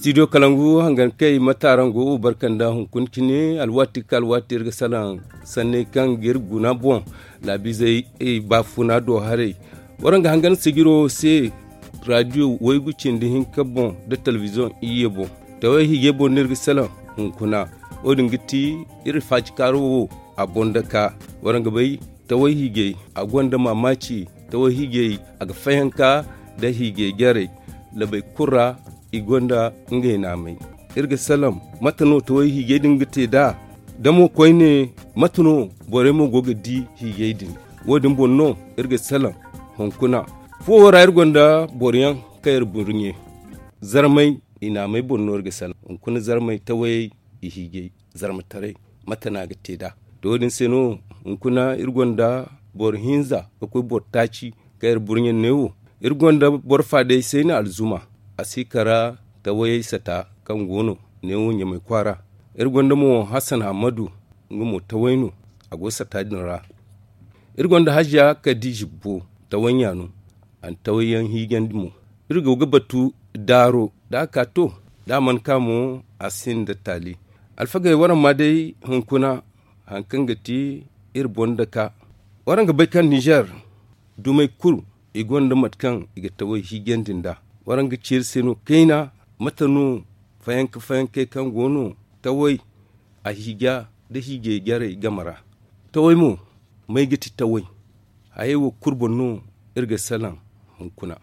studio kalangu hangan kai matarango barkanda hunkun kine alwati kalwati irga salan sanne kan gir guna bon la bizai bafuna do hare waranga hangan sigiro se radio waygu cindi hinka bon de television iyebo tawai hiyebo nirga salan hunkuna odin gitti ir faji karo abonda ka waranga bai tawai hige agonda mamaci tawai hige aga fayanka da hige gare labai kurra igonda ngai na mai irga salam matano to hige dingite da damo koyne matano bore mo goga di hige din wodin bonno irga salam honkuna fo wora irgonda boryan kayar burnye zarmai ina mai bonno irga salam honkuna zarmai tawai hige zarmatare matana ga teda dodin seno honkuna irgonda bor hinza akwai botaci kayar burnye newo irgonda bor fade sai na alzuma asikara ta waye sata kan gono ne wunye mai kwara irgonda mu Hassan Hamadu ngumo ta waino agosa ta dinra irgonda hajiya Kadiji bo ta wanyanu an tawayan higen mu irgo gabatu daro da aka to da man kamo asin da tali alfagai waran ma dai hunkuna hankan gati irbonda ka waran ga baikan Niger dumai kuru igonda matkan iga tawai higen dinda waranga cirseno kaina matanu fayanka kan gono tawai a higa da hige gyara gamara tawai mu mai giti tawai ayewo kurbonu irga salam hunkuna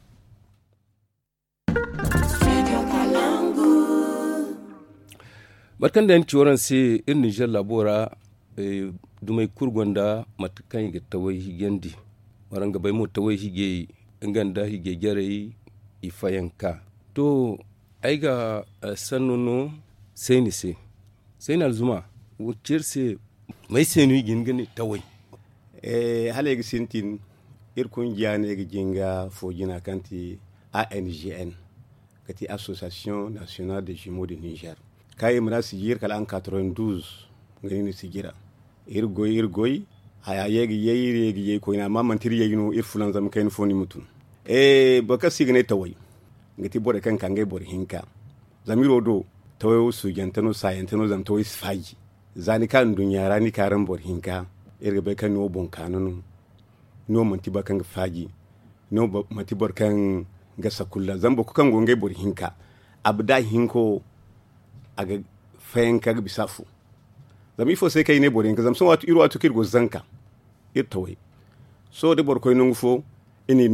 barkan da yanci waran sai in Niger labora dumai kurgonda matakan iga tawai higendi waranga bai mu tawai hige inganda hige gyara ifayanka to aiga sannono sai ni alzuma wucirse mai senu gingani tawai hale ga sintin irkun jane ga jinga fojina kanti ANGN kati Association Nationale des Jumeaux de Niger kai mura sigir kala an 92 ngani ni sigira irgoy aya yegi ko ina mamantiri yegi no irfulan zam kain foni mutun baka signe tawai ngati bore kan kangai bore hinka zamiro do tawai su jantano sayantano zam tawai faji zani kan dunya rani karan bore hinka irga be kan no bon kanunu no manti bakan faji no manti bor kan gasa kullu zambo ko kan gongai bore hinka abda hinko aga fayanka ga bisafu zami fo sai kai ne bore hinka zam so watu iru watu kirgo zanka tawai so de bor koy nungu fo ini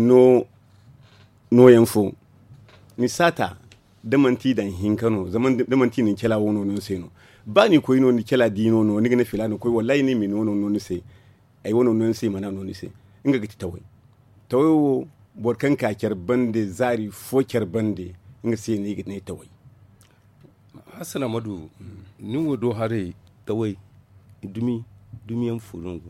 no yanfo ni sata damanti dan hinkano zaman damanti ni kela wono non seno bani ko ino ni kela dino no ni gane filano ko wallahi ni mi nono non se ai wono non se mana non se inga giti tawai wo borkan ka bande zari fo bande inga se ni gane tawai Hassan Amadu ni wodo hare tawai dumiyan fulungu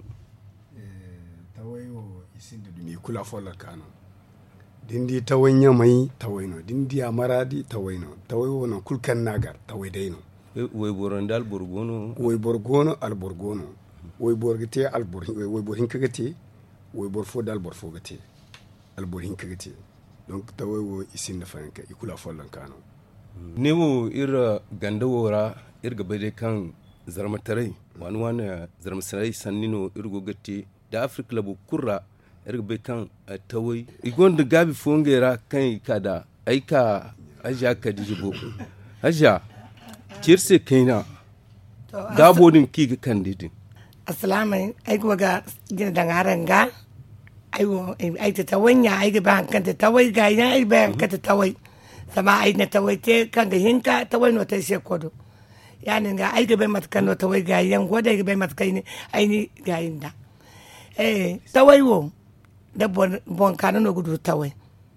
tawai wo isin da dumi kula fola kano dindi tawanya mai tawaino dindi amaradi tawaino tawayo na kulkan nagar tawaidaino way borandal borgono al borgono way borgite al bor way borin kagate way bor fodal bor fogate al borin kagate donc tawayo isin da fanka ikula follan kano nemo ira gandawora irga bade kan zarmatarai wani zarmatarai sannino irgo gatti da Afrika labu kurra irbe kan tawai igon da gabi fongera kan kada aika aja ka dijibo aja kirse kaina dabodin ki kan didin assalamu alaikum ga jin dangaranga aiwo ai ta tawanya ai ga ban kan ta tawai ga ya ai ban kan ta tawai sama ai na tawai te kan ga hinka tawai no ta she kodo yani ga ai ga bai matkan no tawai ga yan goda ga bai matkai ne ai ni ga inda tawai wo da bon kana no gudu tawai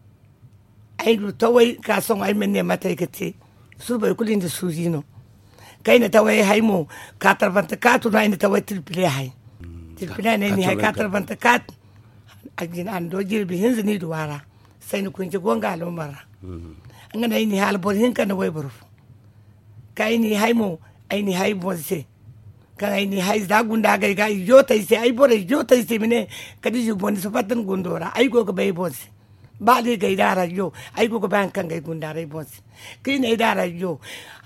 ai du tawai ka son ai menne mata ikate su bai kulin da suji no kai na tawai hai mo ka tarbanta ka tu na ni tawai tilpile hai tilpile ne ni hai ka tarbanta ka ajin an do jirbi hinzi ni duwara sai ni kunji gonga lomara an ga ni hal bor hin kana wai buru kai ni hai mo ai ni hai bonse kan ai ni hai da gunda ga jota sai ai bore jota sai mine kadi ju boni so fatan gondora ai go ga bai bonse ba le ga idara yo ai go ban kan ga gundare bonsi kine idara yo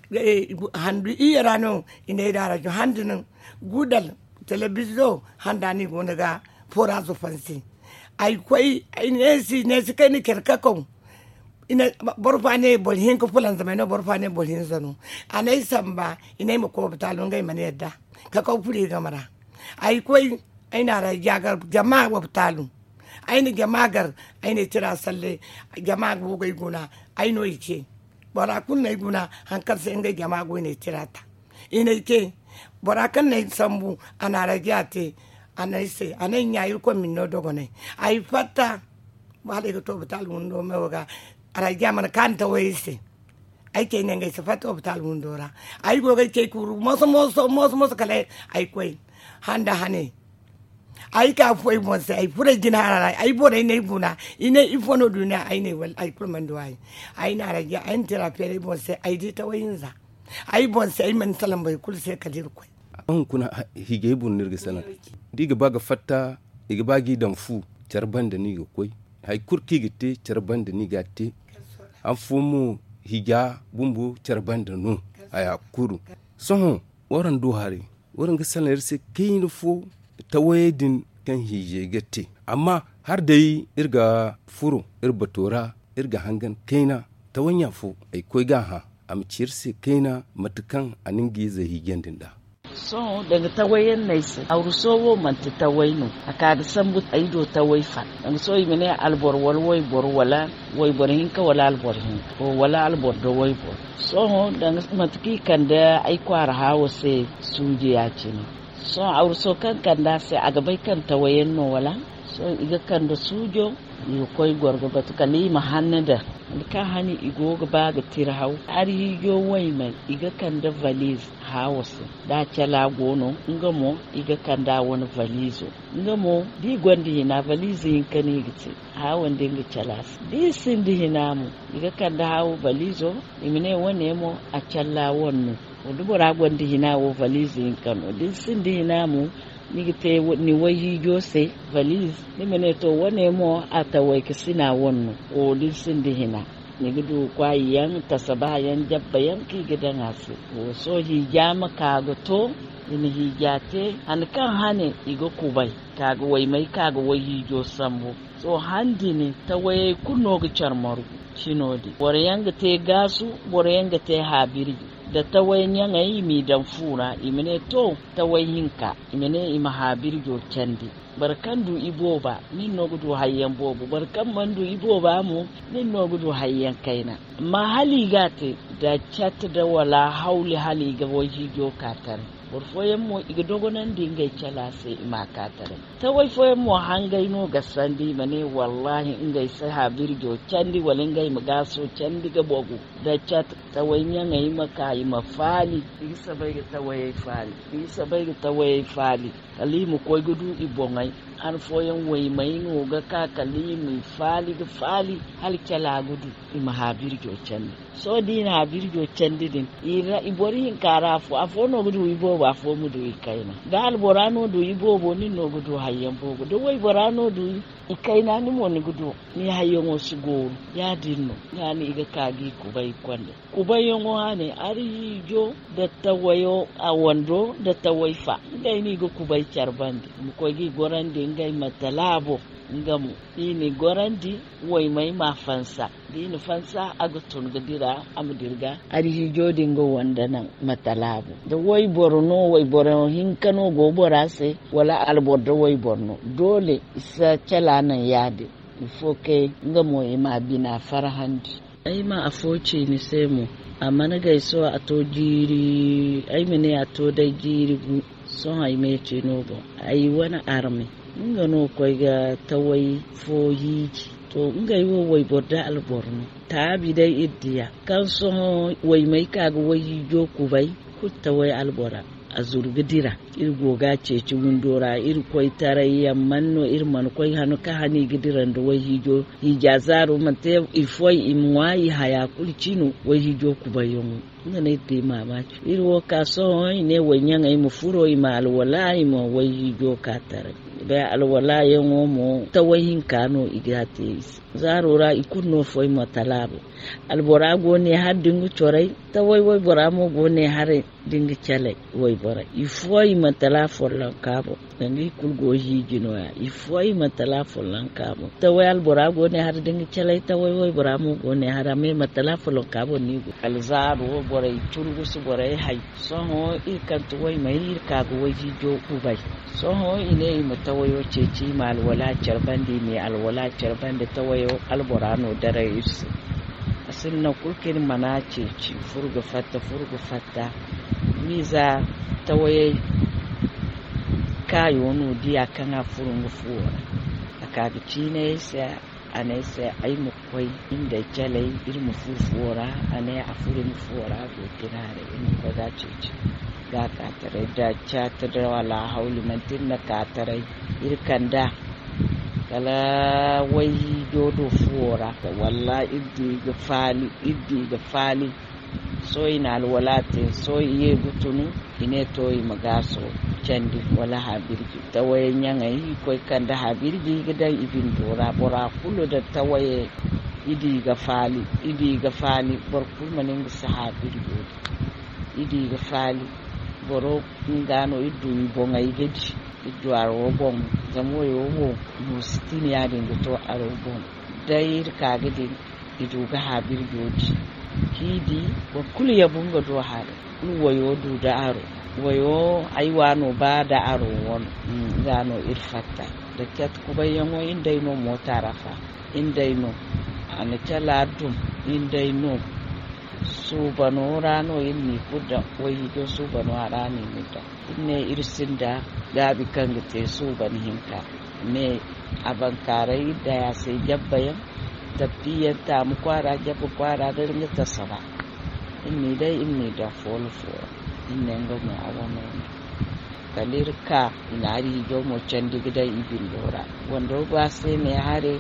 handu iyarano ine idara yo handun gudal television handani gonaga fora zo fansi ai koi nesi kai ni kerkakon ina borfane bolhin ko fulan zamano borfane bolhin zanu anai samba ina mu ko batalon gai mane yadda ka ko furi gamara ai koi aina ra jagar jama'a wa batalon aini jamagar aini tira salle jama'a go gai guna aino yake bara kun nay guna hankar sai ngai jama'a go ne tirata ina yake bara kan nay sambu ana ra jate anai se anai nyayi ko min no dogo ne ai fatta wale ko to batalon do mewaga ara jamana kanta wayse ay ke nenge se fato hospital mundora ay go ga ke kuru moso kale ay koy handa hane ay ka foi mo se ay fure jinara ay bore ne buna ine ifono duna ay ne wal ay kurmando ay na raja an therapy mo se ay di tawayinza ay bon se ay man salam bay kul se kadir koy an kuna hige bun nirga sana diga baga fatta diga bagi dan fu charbanda ni go koy hay kurki gite charbanda ni gatte an fumu hija bumbu charbanda nu aya kuru soho waran do hari waran ga sanar se kayin fo tawayedin kan hije gatte amma har dai irga furu irba tora irga hangan kaina tawanya fo ay koy ga ha am cirse kaina matukan aningi za higen dinda so daga tawayen naisi aurusowo manti tawayno akada sambu aido tawayfa dan so yimene albor wal way bor wala way bor hinka wala albor hin o wala albor do way bor so dan matki kanda ay kwara hawo se suje ya cini so auruso kan kanda se agabai kan tawayen no wala so iga kanda sujo yo koy gorgo batu kalima hannada ka hani igo ba ga tirhaw ari yo wayman iga kanda valise hawse da chala gono ngamo iga kanda wani valizo ngamo di gondi na valise yin kani giti hawan dinga chalas di sindi hinamu iga kanda hawo valizo imine wane mo a challa wonno odubora gondi hinawo valise yin kano di sindi hinamu nigite ni wayi jose valise ni meneto wane mo atawai kisina wonno o lisin dihina nigidu kwayan tasabayan jabbayan ki gidan asu o so hijama kaga to ni hijate an kan hane igo kubai kaga wai mai kaga wayi jo sambo so handini tawaye kunno ga charmaru shinodi borayanga te gasu borayanga te habiri da tawayen yanayi mi dan fura imene to tawayinka imene imahabir jo candi barkandu iboba nin no gudu hayyan bobu barkan mandu iboba mu nin no gudu hayyan kaina ma hali gate da chat da wala hauli hali ga woji jo katar foyen mo iga dogonan dingai chala sai ima katare tawai foyen mo hangai no gasandi mane wallahi ingai sai habir jo candi walingai magaso candi ga bogu da chat tawai nyanga ima kai mafali isa bai ga tawai fali kalimu koy gudu ibongai an foyen wai mai no ga ka kalimu fali ga fali hal chala gudu ima habir jo candi so dina habir jo candi din ira ibori hin karafu afono gudu ibo ba fo mu do ikaina dal borano do ibo bo ni no gudu hayyan bogo do way borano do ikaina ni mo ni gudu ni hayyan o sigoro ya dinno yani iga kagi kubai kwande kubai yongo hane ari jo da tawayo a wando da tawaifa ngai ni go kubai charbandi mu ko gi gorande ngai matalabo ngamu ini gorandi way mai mafansa dini fansa agutun gadira amudirga ari hijodi ngo wanda nan matalabu da way borno hinkano go borase wala albordo way borno dole isa chalana yade ifoke ngamo ima bina farahandi ai ma afoce ni semu amma na gaiso a to jiri ai mene a to da jiri son ai me ce nobo ai wani army nga no koy ga tawai foyiji to nga yi wai borda alborno tabi dai iddiya kan so wai mai kaga wai jo kubai ku tawai albora azurgidira irgoga ceci wundora koy tarayya manno man koy hanu ka hani gidiran do wai hijo hijazaru mate ifoi imwai haya kulcinu wai hijo kubayon ngane te mama irwo ka so ne wanyanga imufuro imal wala imo wai hijo katare da alwala yango mo tawayin kano igate zarora ikunno foi matalabo albora gone har dingu chorai tawai wai bora mo gone har dingu chale wai bora ifoi matala forlan kabo dangi kulgo hijino ya ifoi matala forlan kabo tawai albora gone har dingu chale tawai wai bora mo gone har me matala forlan kabo ni alzaro bora churgu su bora hay so ho ikanto wai mai kago wai hijo kubai so ho ine matawayo ceci mal wala charbandi ne alwala charbandi tawayo alborano dare is asin na kulkin mana ceci furga fatta miza tawaye kayo no dia kana furungu fuwa akaga cine sai anese ay mu koy inda jalai irmu fufuwara ane afurin fuwara go tirare in baga ceci ga katare da chata da wala hauli mantin na katare irkanda kala wai dodo fuwara walla iddi ga fali so ina alwalate so iye gutunu ine toy magaso candi wala habirji tawaye nyangai koy kanda habirji gidan ibin bora kullu da tawaye idi ga fali bor kulmanin sahabirji idi ga fali boro ngano idu bonga igedi idu aro bon zamoyo wo mustini adin to aro bon dayir kagedi idu ga habirji kidi wa kulu ya bunga do hada kulu wayo du da aro wayo aiwano ba da aro won ngano irfatta da kat kubayango indai no motarafa indai no ana chala dum indai no subano rano inni kudda wayi do subano arani mutta inne irsinda gabi kangate subani hinka me abankarai da ya sai jabbayan tafiyan ta mu kwara jabu kwara da ringa tasaba inni da folfo inne ngomo awono kalirka inari jo mo candi gida ibin dora wando ba sai me hare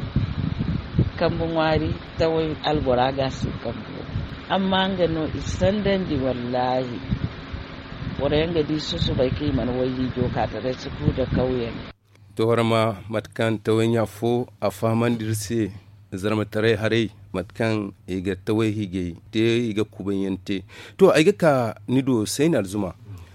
kambun wari tawai albora ga su kambu amma ngano isandan di wallahi woranga di susu bai kai man wayi jo ka tare su da kauyen to warma matkan tawanya fo a faman dirse zarma tare hare matkan iga tawai hige te iga kubanyante to aiga ka nido sai na zuma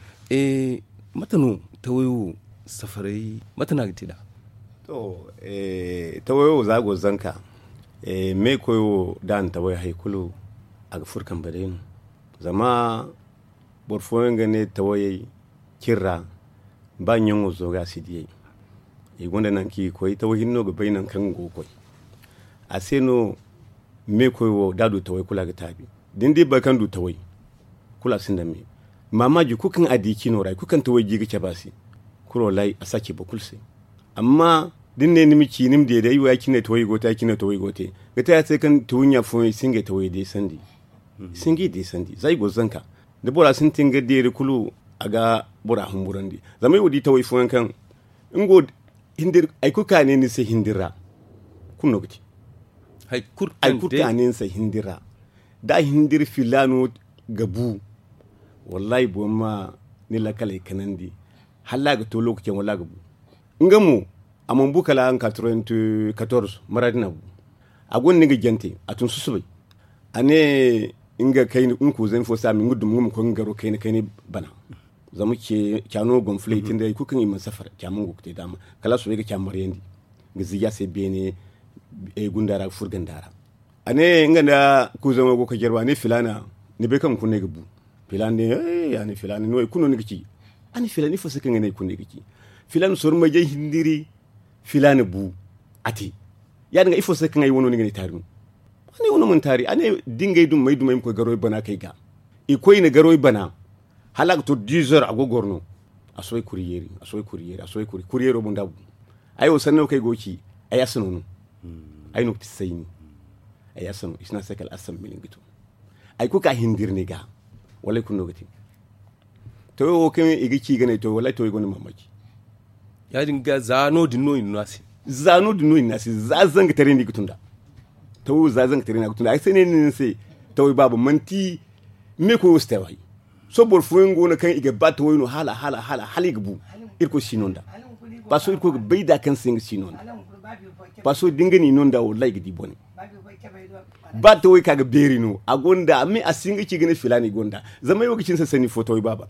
matanu tawayu safarai matana gitida to tawayo zago zanka me koyo dan tawai haikulu aga furkan badin zama borfoyen gane tawai kirra ba nyongo zoga sidiye igonda nanki koy tawai hinno ga bainan kan go koy aseno me koyo dadu tawai kula ga tabi dindi ba kan du tawai kula sin da me mamaji kukan adiki no rai kukan tawai giga ke basi kuro lai asake bakulse amma dinne nimiki nim de dai wa kine tawai gota kine tawai gote gata sai kan tunya fo singe tawai dai sandi singi dai sandi zai go zanka da bora sun tinga de kulu aga bora humburandi zamai wodi tawai fo kan ingo hindir ai kuka ne ni sai hindira kunno gati ai kurka ne sai hindira da hindir filano gabu wallahi bomma ni la kala kanandi halla ga to lokacin wallahi gabu ngamu amon bukala an 94 maradina bu agon ni ga jante atun susubai ane inga kai in ku zan fo sami ngudum ngum ko ngaro kai bana zamu ke kyano gonfle tin da kukan yi masafar kyamun gukte dama kala so ga kyamar yandi giziya sai bene gundara furgandara ane inga da ku zama go ka gerwa ne filana ni be kan kunne gabu filane yani filane no kuno ni gici ani filani fo sakan ne kunne gici filane sor ma jey hindiri filane bu ati ya dinga ifo sakan ay wono ni ngani taru ani wono mun tari ani dingay dum may dum ko garoy bana kay ga e koy ne garoy bana halak to 10 heures agogorno asoy courrier bu ndabu ayo sanno kay goki ayasano no ay no tisayni ayasano isna sakal asam milin gitu ay ko ka hindirni ga wala kun nogati to o kan igiki gane to wala to igoni mamaki ya dinga zano dinno inasi zazan tare ni gutunda to zazan tare ni gutunda ai sai ne sai to babu manti me ko stawai so bor fuengo na kan iga bato wono hala hali gbu irko sinonda paso irko bai da kan singa sinon paso dingani non da wallahi gidi bone ba ta wai kaga beri no a gonda me a singa ci gane filani gonda zama yau kicin sa sani foto baba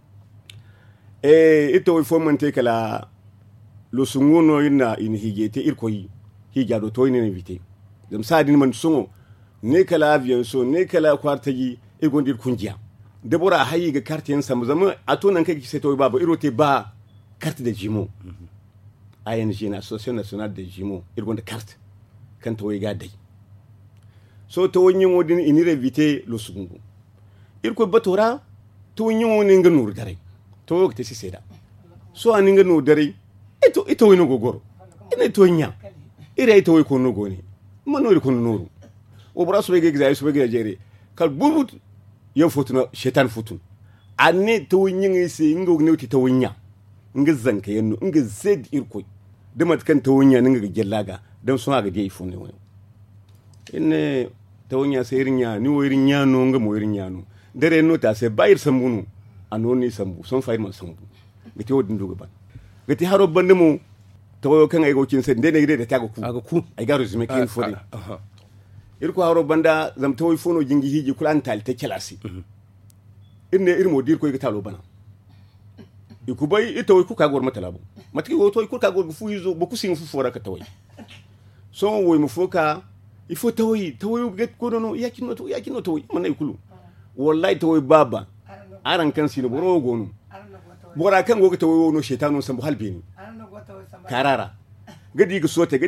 ito wai fomman te kala lo sunguno ina in higete irko yi higado to ina vite zam sadin man sungo ne kala avion so ne kala kwartaji e gondir kunjiya debora hayi ga carte yan sam zama atonan kai sai to baba irote ba carte de jimo ANG na Association Nationale de Jumeaux irgonda carte kan to ga dai so to wonyi wodin inire vite lo sugungu irko batora to wonyi woni nga nur dare to te si seda so ani nga nur dare ito wino gogoro ina to nya ire to ko no goni manori ko nuru o braso be ga so be ga jere kal bubut yo fotuna shetan futun anne to wonyi ngi se ngo gnewti to wonya nga zanka yanno nga zed irko da matkan to wonya nga gellaga dan so ga dai fune woni inne ta wonya sai rinya ni wo rinya no nga mo rinya no dare no ta sai bayir sambunu anoni sambu son fayir man sambu gati wodin duga ban gati haro bande mo to kan ay go kin sai ndene gide da taga ku ay garu zime kin fodi irko haro banda zam to fono jingi hiji kulan tal te kelasi inne irmo dir ko ga talo bana ikubai ita wai kuka gor mata labu matki wo to kuka gor fu yizo bo kusin fu fora ka tawai so wo mu foka ifo tawai get ko no yakin no to man ay kulu wallahi tawai baba aran kan sino boro gonu bora kan go ka tawai no shaytanu san bu halbini karara gadi ga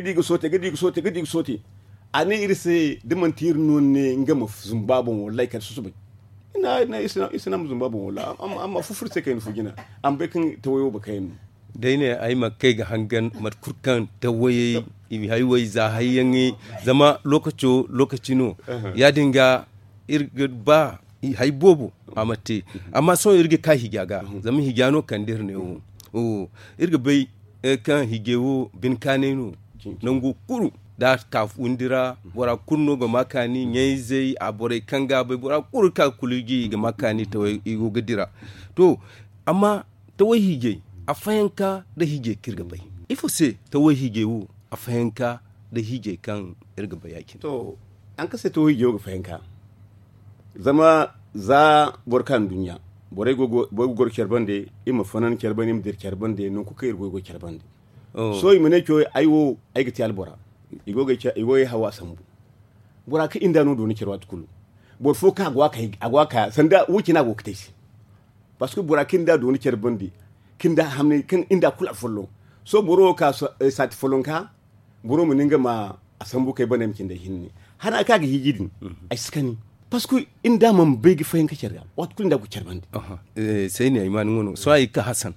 sote ani irse dimantir non ne ngama zumbabon wallahi kan susubai ina isna mu Zimbabwe wala amma fufurce kai fugina an bai kan tawayo ba kai dai ne ai makai ga hangan matkurkan tawaye ibi haiwai za hayyangi zama lokaci no ya dinga irga ba haibobo amate amma son irga ka higaga zama higano kan dir ne o irga bai kan higewo bin kanenu nango kuru da kafundira bora kunno ga makani nyezei abore kanga bai bora kurka kuligi ga makani to igo gadira to amma to wai hige a fayanka da hige kirga bai ifo se to wai hige wu a fayanka da hige kan irga bai yakin to an kase to hige ga fayanka zama za borkan duniya bore go gor kerbande ima fanan kerbande imdir kerbande non ku kai go kerbande so imene ko aiwo aigati albora igoga hawa sambu bora ka inda no do ni kirwa tukulu bor fo ka agwa ka sanda wuki na go kitaisi parce que bora kinda do ni kirbandi kinda hamne kin inda kula follo so boro ka sat follon ka boro mun ninga ma asambu kai bane mkin da hinni hana ka ga hijidin ai skani parce que inda man bai gi fayin ka kirga wat kun da ku kirbandi sai ne imani ngono so ai ka hasan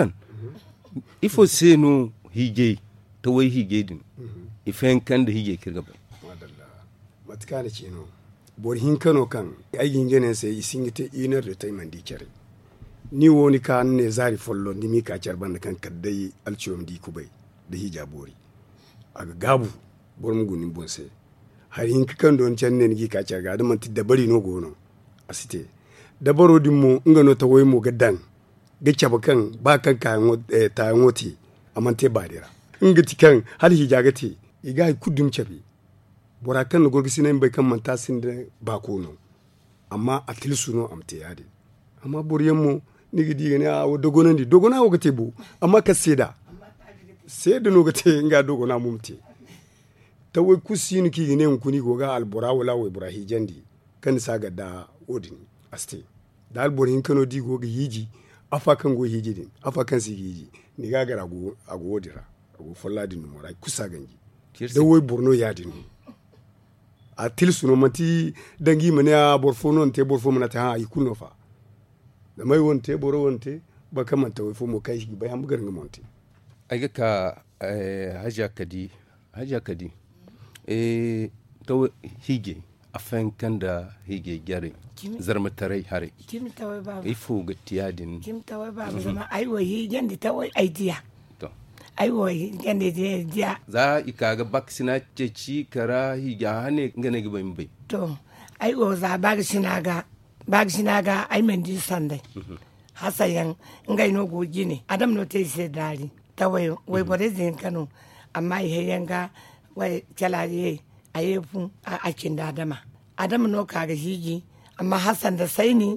ifo se no hige to wai hige din ifen kan da hige kirga bai madalla matkana cino bor hin kano kan ayin gene sai isingite inar da tay mandi kere ni woni kan ne zari follo ni mi ka charban kan kaddai alciom di kubai da hija bori aga gabu bor mu gunin bonse har hin kan don can ne ni ka charga da man tidda bari no gono asite da baro dimmo ngano ta woy mo gaddan gacce bakan ba kan ta ngoti amante badira ngati kan hal hija gati iga kudum chabi bora kan gorgi sinan bai kan manta sin da ba kono amma atil suno amte yade amma boriyan mu ni gidi gane a dogonan di dogona wo gate bu amma ka seda no gate nga dogona mumte tawai kusini ki gine kuni goga albora wala wa ibrahim jandi kan saga da odin aste da alborin kano di goga hiji afa kan go hiji din afa kan si hiji ni ga gara go agodira go folladi no mora kusa ganji da wai borno yadin a tilsuno mati dangi mane a borfono te borfo mana ta ha ikuno fa da mai wonte boro wonte ba kaman ta wai fo mo kai shi bai ham garin monte ai ka haja kadi to hige afan kan da hige gyare zarmatarai hare kim tawai ba ifo ga tiyadin kim tawai ba zama ai wai yanda tawai idea aiwo gande dia za ikaga baksina ceci kara higa hane ngane giban bai to aiwo za bagsinaga ai mendi sande hasayan ngai no goji ne adam no te se dari tawai wai bore zin kano amma ihe yanga wai chalaye ayefu a cinda adama no kaga hiji amma Hassan da Saini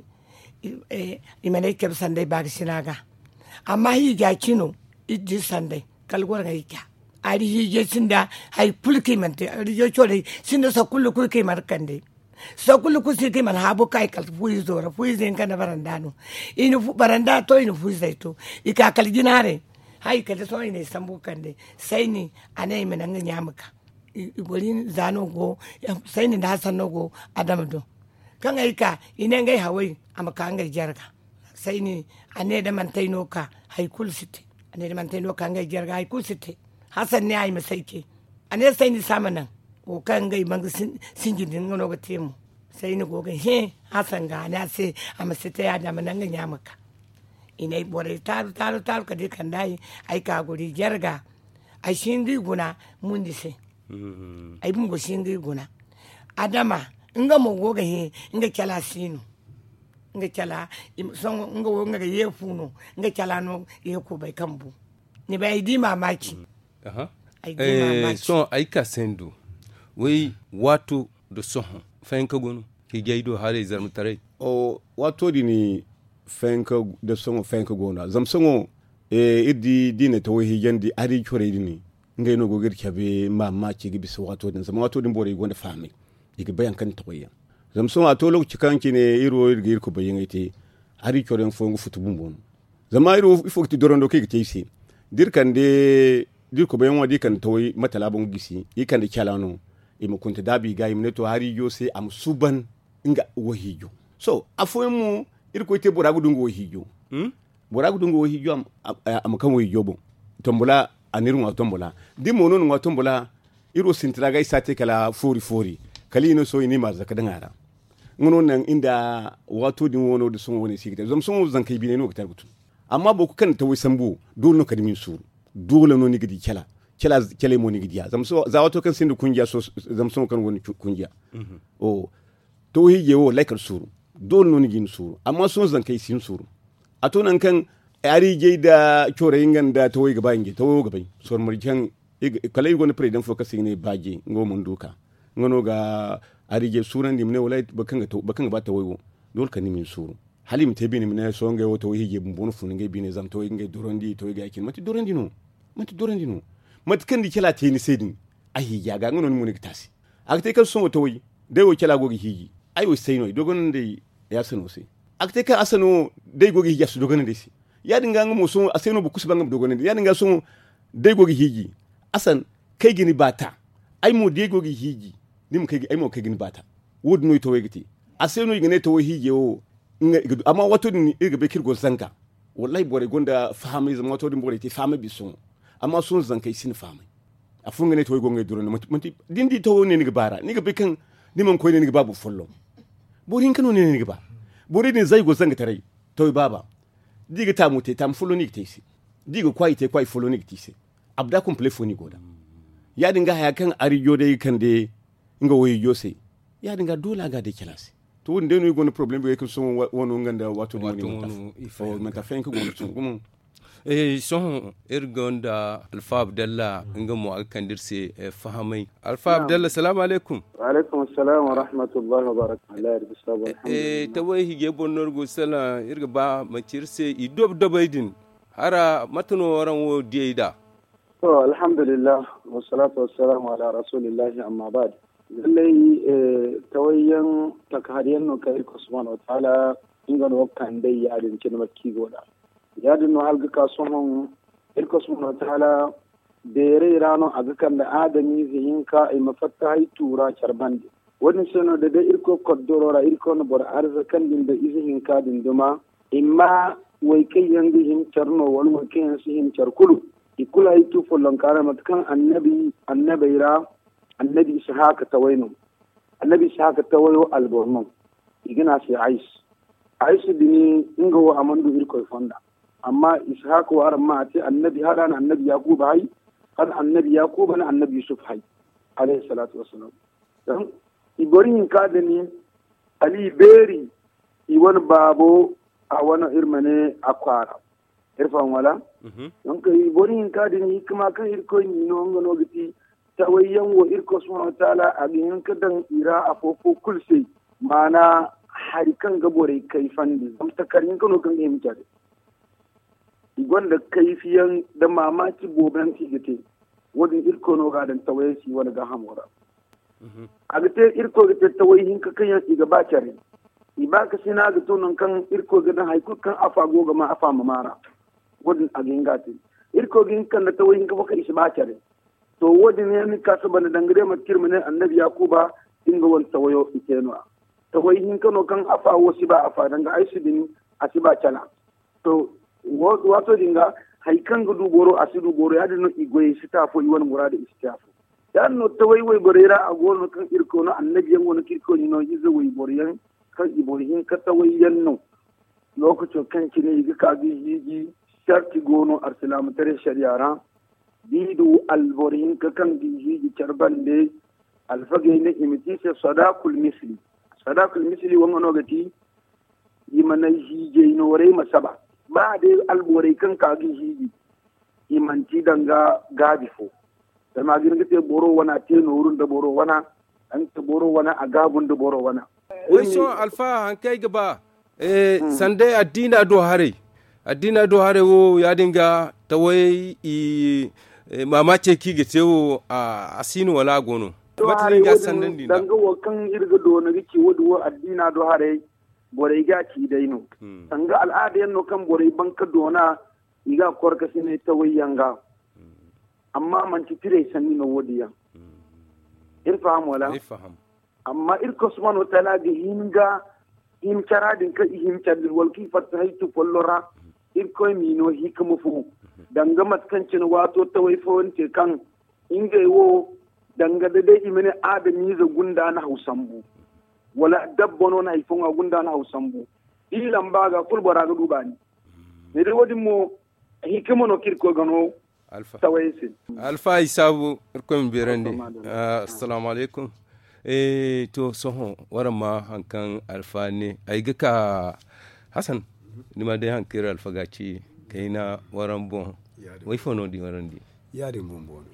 imane keb sandai ba sinaga amma hija kino iddi sandai kalgor ga hija ari hije sinda hay pulki mante ari jo chore sinda sakulu kulki markande sakulu kusiki man habu kai kal fuizora fuizin kana barandano inu baranda to inu fuizaito ika kaljinare hay kada so ine sambu kande Saini ane menanga nyamuka igolin zano go Saini da Hassan no go Adam do kan aika ine ngai hawai amaka ngai jarga Saini ane da mantaino ka haikul siti ane da mantaino ka ngai jarga haikul siti Hassan ne ai masaike ane Saini samanan o kan ngai manga sinjin ngono ga temu Saini go ga he Hassan ga na se amasita ya da mananga nyamaka ine bore taru ka de kan dai aika guri jarga ai shingi guna mundise ai bungo shingi guna adama nga mo goga he nga kala sino nga kala son nga wo nga yefuno nga kala no yeku bai kambu ni bai di mamaki ai di mamaki so ai ka sendu wai wato da sohon fanka gonu ki gaido hare zarmutare o wato dini fanka da sohon fanka gona zamsongo iddi dine to hijandi ari chore dini ngay no gogir kabe mamaki gibi so wato din zama wato din bore gonda fami igi bayan kan tawayan zamson wato lokaci kanki ne iro irgir ko bayan ite ari choren fongu futubun bon zama iro ifo ti dorondo ke gite dirkan de dirko bayan wadi kan tawi matala bon gisi ikan de kalano mu kunta dabi ga imne to hari yo se am suban inga wahijo so afoyemu irko ite boragu dungo wahijo boragu dungo wahijo am kan wahijo bon tombola aniru wa tombola di mono wa tombola iro sintraga isate kala fori kali no so ini marza kadangara ngono nan inda wato din wono da sun woni sigita zam sun zan kai bine no ka tarbutu amma boku kan tawi sambu dole no kadimin suru dole no ni gidi kela mo ni gidi zam so za wato kan sindu kungiya so zam sun kan woni kungiya o to hije wo laikar suru dole no ni gin suru amma sun zan kai sin suru ato nan kan ari je da chore ingan da to gaba inge to gaba so murjan kala yugo ne president focus ne baje ngo mun duka ngono ga ari je suran dimne wala bakan ba ta wayo dole kan min suru halim te bini ne so ngai woto hije bumbono fu ngai bini zam to ngai dorondi to ga kin mati dorondi no mati kan di kala te ni sedin ahi ya ga ngono mun tasi akte kan so to wi dai wo kala gogi hiji ai wo sai no dogon dai ya sano sai akte kan asano dai gogi hiji su dogon dai si ya dinga ngo so aseno bu kusban ngam dogon dai ya dinga so dai gogi hiji asan kai gini bata ai mo dai gogi hiji nim kai ai mo kai gini bata wod no to wegiti aseno igene to hiji o amma wato ni irga be kirgo zanka wallahi bore gonda fahami zama wato din bore ti fahami bison amma sun zanka isin fahami afunga ne to gonga duro muti dindi to ne ni bara ni ga be kan ni man ko ne ni babu follo bore kan ne ni ba bore ni zai go zanga tare to baba diga ta mute tam follo ni tisi diga kwai follo ni tisi abda komple foni goda ya dinga haya kan ariyo dai kan de nga woyi jose ya dinga dola ga de kelasi to wonde no gono problem be ko so wono nganda wato ni ifo mata fenko gono so son irgonda Alfa Abdallah nga mo akandirse fahamai Alfa Abdallah assalamu alaikum wa alaikum assalam wa rahmatullahi wa barakatuh tawai hige bonnorgo sala irga ba macirse idobaidin hara matano waran wo diida to alhamdulillah wa salatu wassalamu ala rasulillahi amma ba'd lallai tawayyan takariyan no kai ko subhanahu wa ta'ala ingano kan dai ya din kin makki goda ya din no halga kasuwan irko subhanahu wa ta'ala bere rano agakan da adami zihinka ay mafatta hay tura charbande woni sono de irko koddorora irko no bor arzakan din da izihinka din duma imma way kai yangi him charno wal way kai him charkulu ikula itu folon karamat kan annabi ishaq tawaino annabi ishaq tawayo alborno igina si ais dini ingo amandu irko fonda amma ishaq wa arma ati annabi hadan annabi yaqub hay kan annabi yaqub na annabi yusuf hay alayhi salatu wassalam dan iborin kadani ali beri iwan babo a wani irmane akwara irfan wala don kai borin ka din hikma kan irko ni no ngono giti tawayyan wo irko subhanahu wa ta'ala a gin kadan ira a fofo kulse mana harikan gabore kai fandi ta karin kano kan yi mutare gwanda kaifiyan da mamaki boban ki gite wadin irko no ga dan tawaye shi wani ga hamura a gite irko gite tawayin ka kan yi ga bacare ibaka sina ga tonon kan irko ga dan haiku kan afa goga ma afa mamara wadin a gin gati irko gin kan da tawayin ka baka ishi bacare to wadin ne ni ka sabana dangare matkir mene annabi yakuba inga wal tawayo ikeno tawayin kano kan afa wasi ba afa danga aisu din asiba cala to wato dinga haikan gudu goro asidu goro ya dino igoye sitafo iwan murada istafo dan no tawai wai borera a gono kan irko no annabi yan wani kirko ni no izo wai boriyan kan iborihin ka tawai yanno lokacin kan kine yi ka bi yiji sharti gono arsilamu tare shari'ara bidu alborihin ka kan bi yiji charbande alfage ne imiti se sadaqul misli wannan no gati yimana yiji no rai masaba ba da alborai kan kagin hiji imanci danga gabifo da magin gite boro wana te norun da boro wana an ta boro wana a gabun da boro wana wai so alfa an kai gaba sande addina do hare wo ya dinga tawai mamace ki gite wo a asinu wala gono matalin ga sandan dina danga wo kan irga do na gike wo addina do hare borai ga ci dai no sanga al'ada yanno kan borai banka dona iga korka sine tawayanga amma man ci tire sanni no wodiya in faham wala amma irko subhanahu wa ta'ala ga hinga him charadin ka him chadil wal ki fatahaitu kollora irko mi no hikmu fu danga matkancin wato tawai fa wonte kan inga wo danga da dai imene adami za gunda na hausambu wala dabbono na ifon a gunda na hausambu ilan baga kulbara ga dubani ne da wadin mo hikimo no kirko gano tawayisi alfa isabu irko mbirande assalamu alaikum to soho warama hankan alfa ne ai ga ka hasan ni ma dai hankira alfa gaci kaina waran bon wai fono di waran di ya de bon bon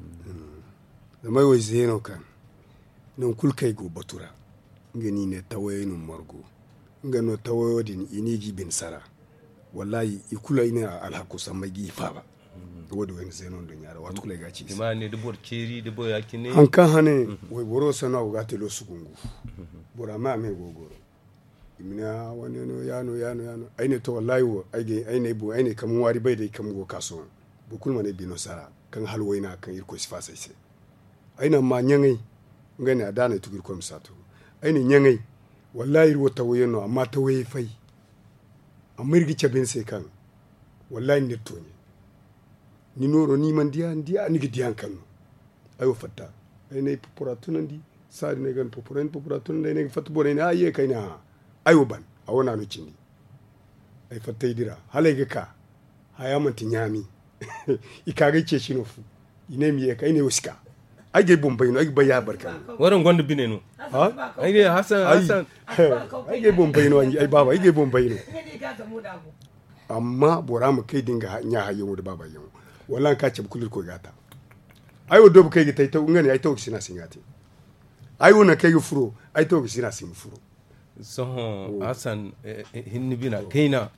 da mai wai zeno kan non kulkai go batura ngani ne tawaye nun margo ngano tawaye din inigi bin sara wallahi ikula ina alhaku samagi fa ba wodo wen zenon do nyara wat kula gaci ma ne de bor ceri de boya kine hankan hane wai boro sana ga telo sugungu bora ma me gogoro imina wani no yano aine to wallahi wo aine bu aine kamun wari bai dai kamun go kaso bukul mane bino sara kan halwaina kan irko sifasa sai aina ma nyangai ngani adana tugir ko misato aini nyangai wallahi ruwa tawaye no amma tawaye fai amma irgi cabin sai kan wallahi ne to ni noro ni man dia ni gi dian kan ayo fatta aini popuratunan di sari ne gan popuratunan ne fatta bore ne aye kaina ayo ban a wana no cindi ai fatta idira halai ka haya man tinyami ikage ce shi no fu ine mi kai ne uska age bombay no age baya barka waran gonda bine no ha age hasan age bombay no ai baba age bombay no amma bora mu kai dinga nya hayo da baba yau wallan ka ce kulir ko gata ayo do kai gitai ta ngani ai to sina singati ayo na kai furo ai to sina sing furo so hasan hinni bina kaina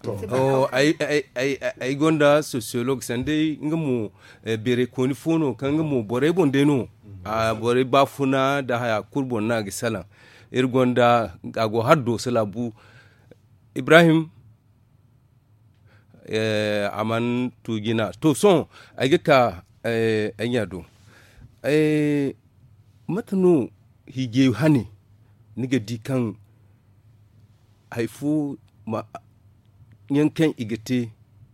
ai gonda sociologue sande ngamu bere koni fono kan ngamu bore bonde no a bore bafuna da haya kurbon na gisalan irgonda gago haddo salabu Ibrahim aman tugina to son agika anyado matano hige hani niga dikan haifu ma yankan igite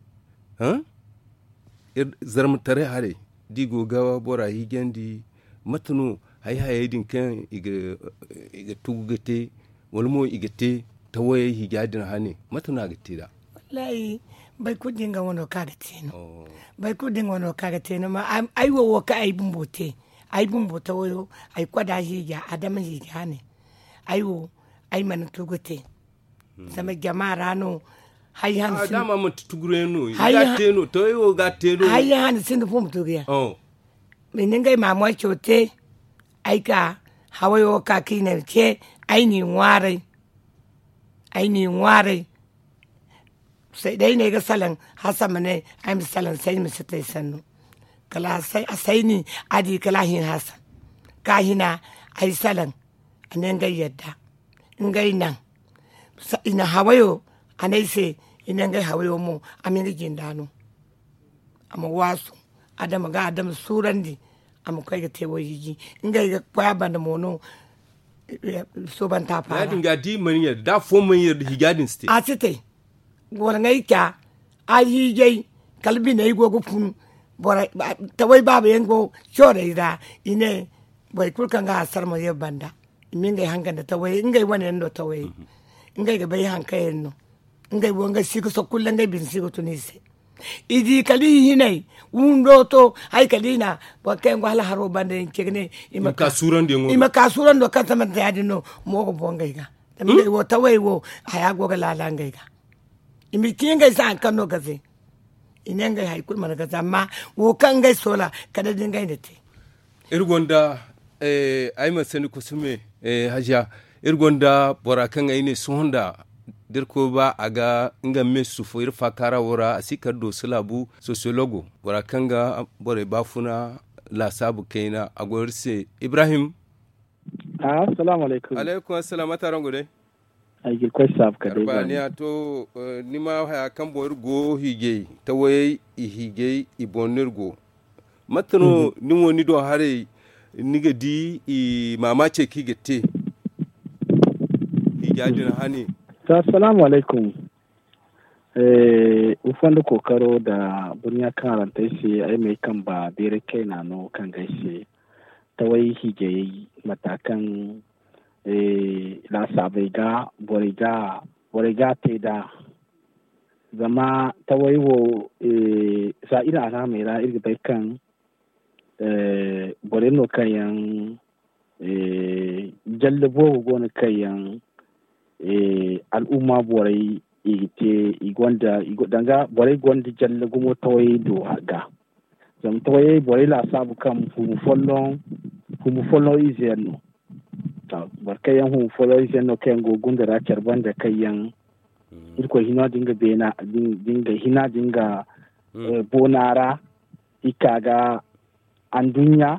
zarmutare hare digo gawa bora higendi matano hay din kan iga tugate walmo igite tawaye higadin hani matano agite da wallahi bai kudin ga wano kagateno bai kudin wano kagateno ma ai wo ka ai bumbote wayo ai kwada higa adama higa ne ai wo ai man tugate sama jama'ar no hay han sin dama mun tugure no ga teno to yo ga teno hay han sin fum tugiya min ngai mamwa chote aika hawayo ka kine ce aini ware sai dai ne ga salan hasan ne ai salan sai mu sai sannu kala sai ni adi kala hin hasan ka hina ai salan anen ga yadda ngai nan ina hawayo anai sai ina ngai hawayo mu amin gin dano amma wasu adam surandi am kai ga tewo yiji ngai ga kwa banda mono so ban ta fara ya dinga di maniya da fo maniya higadin state a tete gora ngai ka ayi jai kalbi ne go go fun bora tawai baba yango chore da ine bai kulkan ga asar mo ye banda min ngai hanga da tawai ngai wani ndo tawai ngai ga bai hankai no ngai wonga siko so kullan ngai bin siko tunise idi kali hinai wundo to hay kalina bo kengo hala haro bande cegne ima kasuran do kan tamanta yadino mogo bongai ga tambe wo tawai wo haya go ga lala ngai ga imi kinga sa kanno gaze inenga hay kul man ga zamma wo kan ga sola kada dinga ndete irgonda ay masani kusume haja irgonda bora kan ay ne sonda dirko ba aga nga mesu fo irfa kara wora asika do sulabu sociologo bora kanga bore bafuna la sabu kaina agorse Ibrahim. Assalamu alaikum. Alaikum assalam atarango dai ay gil koy sab ka dai bani to nima haya kan boyr go hige tawaye hige ibonirgo matano ni woni do hare niga di mama ce kigete higajin hani. Assalamu alaikum. Ufanda kokaro da bunya karanta shi ai mai kan ba bere kai na no kan gaishe tawai hige matakan la sabaiga boriga te da zama tawai wo sa ina na mai ra irga bai kan bore no kayan jallabo gona kayan al'umma borai ite igonda danga borai gonda jalla gumo tawai do haga zam tawai borai la sabu kam humu follow izeno ta barkayan humu follow izeno kengo gunda ra charbanda kayan irko hina dinga bena dinga bonara ikaga andunya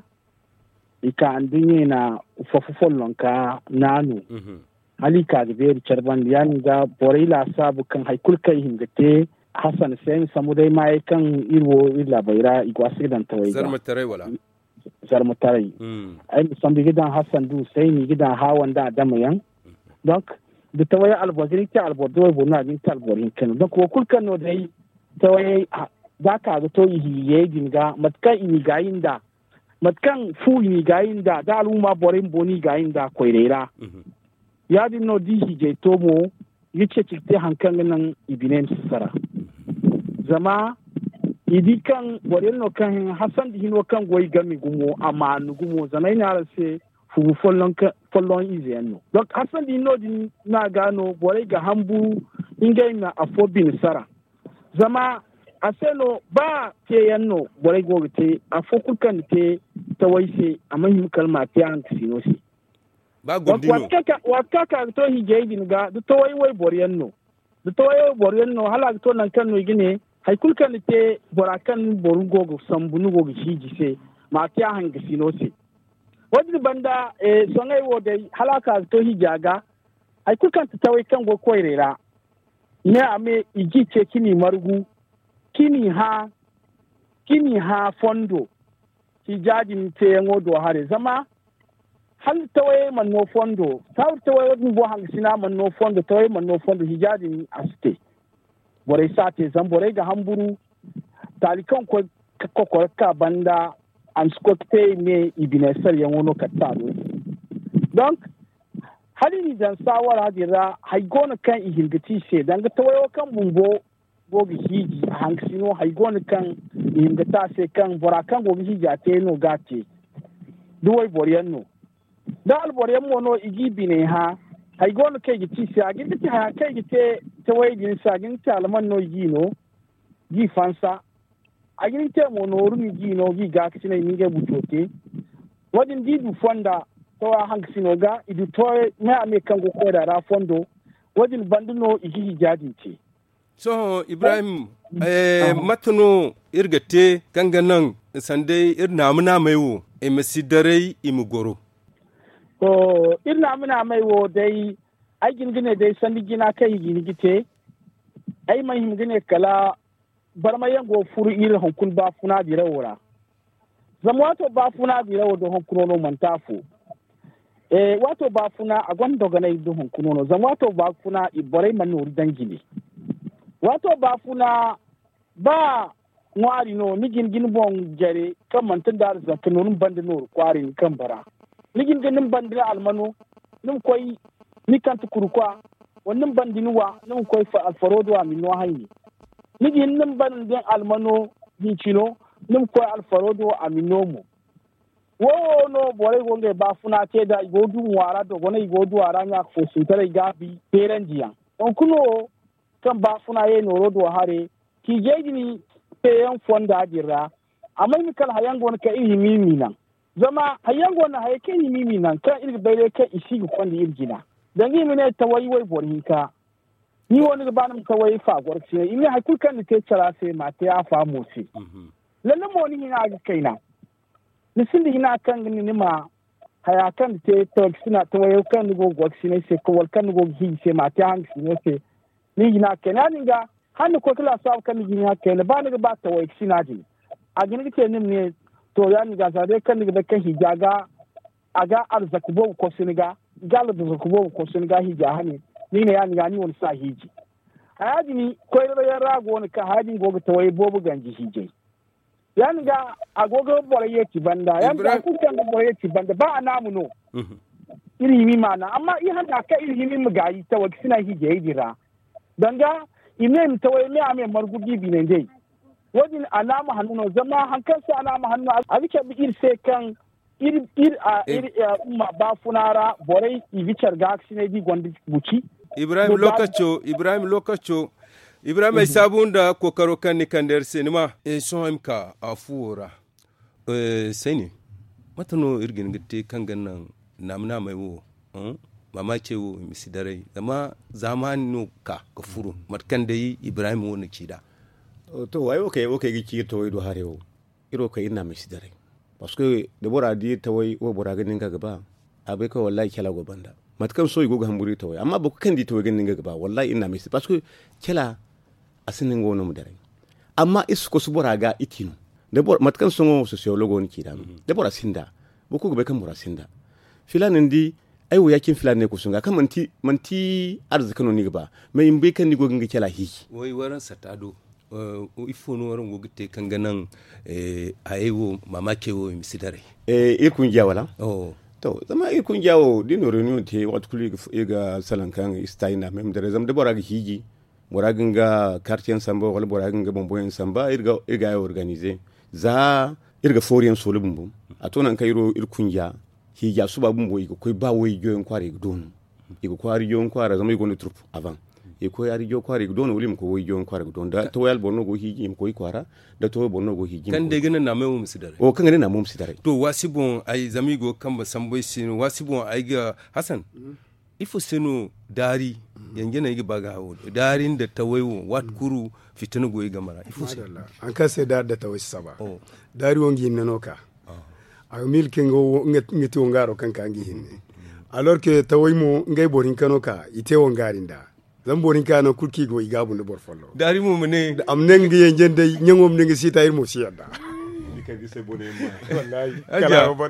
na fofollon ka nanu halika da biyar charban yani ga borila sabu kan haikul kai hingate Hassan sai samu dai mai kan irwo illa baira igwasi dan tawai zarmatarai ai san bi gidan Hassan du sai ni gidan hawan da adamayan donc da tawai alboziri ta albodo bona din talborin kan donc ko kulkan no dai tawai da ka ga to yi yegin ga matkan ini ga inda matkan fu ini ga inda da al'umma borin boni ga inda koirera yadi no di hije tomo yace cikte hankan nan ibinen sara zama idi kan boren no kan Hassan di hino kan goyi gami gumo amanu gumo zama ina rase fu follon izenno donc Hassan di no di na gano bore ga hambu inga na afobin sara zama aselo ba ke yanno bore gote afokukan te tawaise amahim kalma te an sinosi ba gondino wakaka to hije din ga to wai boriyanno hala to nan kan no gine haikul kan te borakan borugo go sambunu go shiji se ma ta hanga sinose wajin banda songai wo dai halaka to hijaga haikul kan ta wai kan go koirera ne ame igi ce kini margu kini ha fondo hijajin te ngodo hare zama hal tawaye man no fondo tawaye wadin bo hang sina man no fondo tawaye man no fondo hijadi aste bore sate zan bore ga hamburu talikan ko ka banda am skotte me ibine sar yangono kattado donc hali ni dan sawara dira haigona kan ihingati se dan ga tawaye kan bumbo gogi hiji hang sino haigona kan ihingata se kan bora kan gogi hijate no gate duwai boriyanno da alboryan mono igi bine ha hay gon kai giti si agi giti ha kai gite tawai din sa gin ta alman no gino gi fansa a gin te mo no rumi gino gi ga kine ni ga butote wadin di du fonda to a hank sinoga idu to me ame kango ko da ra fondo wadin banduno igi jadi ce so Ibrahim matano irgate kanganan sande irnamuna maiwo emesidarei imugoro to irnamuna maiwo dai aikin gine dai sandi gina kai gini gite ai mai him gine kala barmayan go furu ir hankun ba funa dirawora zamwato ba funa dirawo do hankuno mantafu wato ba funa a gwanda ganai do hankuno zamwato ba funa iborai manuri dangine wato ba funa ba ngwari no nigin gin bon jare kan mantan da zakanun bande no kwari kan bara nigin gin bande almano num koy ni kan tukurukwa wannan bandinuwa num koy fa alfarodo amino hayni nigin num bande almano hincino num koy alfarodo amino mo wo no bore gonge ba funa te da igodu wara do gona igodu wara nya ko sintare gabi peranjiya on kuno kan ba funa ye noro do hare ki jejini yan fonda jira amma mi kala hayango na ka mimi nan zama hayango na haye kai mimi nan kan irga bayre kai isi ko kwanda irgina dangi mine tawayi wai borhinka ni woni ba nan tawayi fa gorce imi hakul kan te tsara sai ma ta ya fa mosi lalle mo ni ina ga kaina ni sindi ina kan ni ma haya kan te to sina tawayi kan go gorce ne sai ko wal kan go hi sai ma ta hang ne sai ni ina kenan ga hannu ko kila sa kan gini haka ne ba ni ba ta wai sina ji a gini ke nim ne to ya ni ga zare kan ni ga kan hijaga aga arzaku bo ko siniga galo da zaku bo ko siniga hija hani ni ne ya ni ga ni wani sa hiji haji ni ko ya rago wani ka haji gogo ta wai bobu ganji hije ya ni ga agogo bore yake banda ya ni ga ku kan bore yake banda ba anamu no iri mi mana amma i handa ka iri mi mu gayi ta wai sina hije hijira danga ime tawai me ame margudi bi ne dai wajin alama hannu zama hankan sa alama hannu a bike bi ir sai kan ir umma ba funara borai ibicar ga ne di gondi buci Ibrahim lokacho Ibrahim ai sabun da kokaro kan ni kan der sinima son imka afura sai ne matano irgin gitte kan gannan namna mai wo mama ce wo misidarai zama zamani ka furu matkan da yi Ibrahim wani kida to wayo okay gi to do harewo iro kai ina misidarai parce que de bora di tawai wo bora ganin ga gaba abai ka wallahi kala go banda matkan so yugo ga hamburi tawai amma ba kan di tawai ganin ga gaba wallahi ina misidarai parce que kala asinin gono mu dare amma isko su bora ga itino de bora matkan so sociologo ni kida de bora sinda bu ku ga kan bora sinda filanin di ai wo yakin filan ne ku sunga kan manti arzikano ni gaba mai imbe kan ni go ginga kala hiki wai waran satado ifo no waran go gite kan ganan ayewo mamake wo misidare irkun jawala to zama irkun jawo dino reunion te wat kuli ga salan kan istaina mem dare zam de boraga hiji boraga ga quartier samba wala boraga ga bomboyen samba irga organiser za irga forien solubum atonan kairo irkun ja hija suba bumbo iko koy ba woy joyon kwari don iko kwari joyon kwara zama iko ne troupe avant iko yari jo kwari don wolim ko woy joyon kwari don da to yal bonno go hiji im koy kwara da to bonno go hiji kan de gina na mewu misidare o kan gina na mu misidare to wasibon ay zamigo kamba samboy sino wasibon ay ga Hassan ifo sino dari yangena yi baga hawo darin da tawayo wat kuru fitinu go yi gamara ifo an kase da tawayi saba dari wongi nanoka a mil kengo ngeti wongaro kanka angi hinne alors que tawoymo ngay borin kano ka ite wongarinda zan borin kano kulki go igabu no bor follo dari mo mene am nengi yenjende nyangom nengi sita irmo siyada kadi se boné ma wallahi kala robot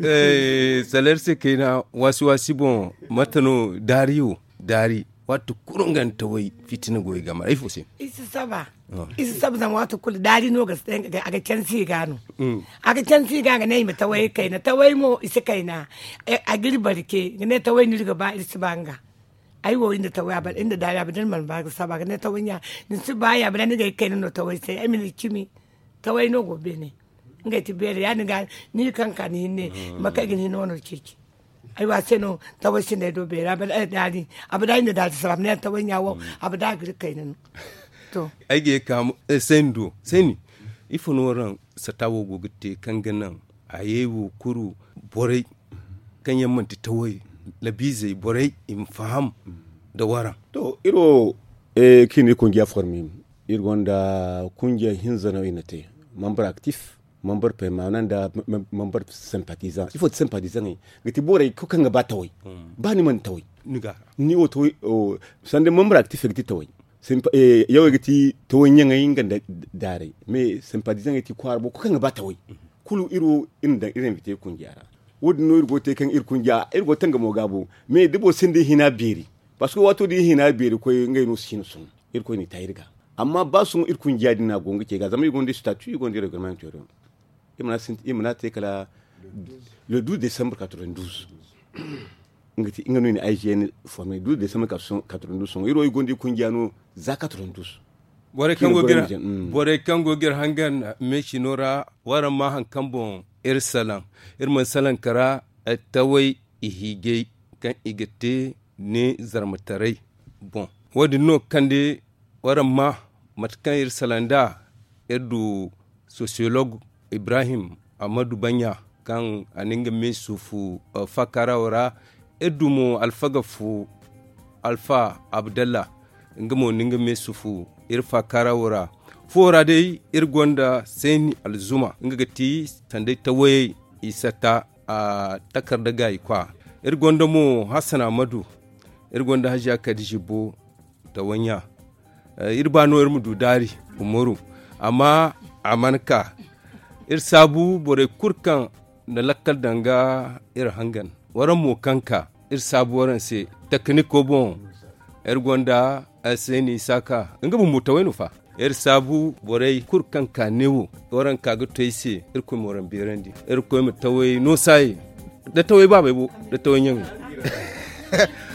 salerse kena wasi bon matano dari watu kurungan tawai fitina goyi gama ifo se isi saba zan watu kul dari no gas den ga aga cansi gano aga cansi ga ne mai tawai kai na tawai mo isi kai na a girbarke ne tawai ni riga ba isi banga ai wo inda tawai ba inda dari ba dan man ba saba ne tawai ya ni su ba ya ba ne ga kai no tawai sai ai mi kimi tawai no gobe ne ngai tibere ya ni ga ni kanka ni ne maka gini no no kiki ai wa seno tawai sine do be ra ba dadi abada ina da sabab ne tawai nyawo abada gir kainin to ai ge kam sendo seni ifono ran satawo gogite kanganan ayewu kuru borai kan yamman tawai labize borai in faham da waran to iro kini kungiya formi irgonda kungiya hinzana inate membre actif membre permanent da membre sympathisant il faut sympathisant gati borai ko kan ba tawai ba ni man tawai ni o tawai o sande membre actif gati tawai yawa gati tawai nyanga yinga dare me sympathisant gati kwarbo ko kan ba tawai kulu iro inda irin vite kungiya wodi no irgo te kan irkungiya irgo tanga mo gabo me debo sinde hina biri parce que wato di hina biri ko ngay no sin sun irko ni tayirga amma ba sun irkungiya dina gonga ke ga zama igonde statut igonde règlement intérieur imna te kala le 12 décembre 92 ngati ingano ni IGN formé 12 décembre 92 iro igonde kungiya no za 92 bore kango gir hangan me shinora waran ma han kambon irsalan irman salan kara tawai ihige kan igete ne zarmatarai bon wadi no kande waran ma matkan irsalanda edu sociologue Ibrahim Amadou Banya kan aninga me sufu fakara wara edu mo alfagafu Alfa Abdallah ngamo ninga me sufu irfa karawura fora dai irgonda seni alzuma nga gati tandai tawaye isata a takarda gai kwa irgonda mo Hassan Amadu irgonda Hajiya Kadijibo tawanya irbano irmudu dari umaru amma amanka irsabu bore kurkan da lakkal danga ir hangan waran mo kanka irsabu waran se tekniko bon irgonda aseni saka nga bu mutawenu fa sabu borai kurkan kanewo waran kaga toyse irko moran berandi irko mutawai no sai da tawai ba bai bo da tawai yan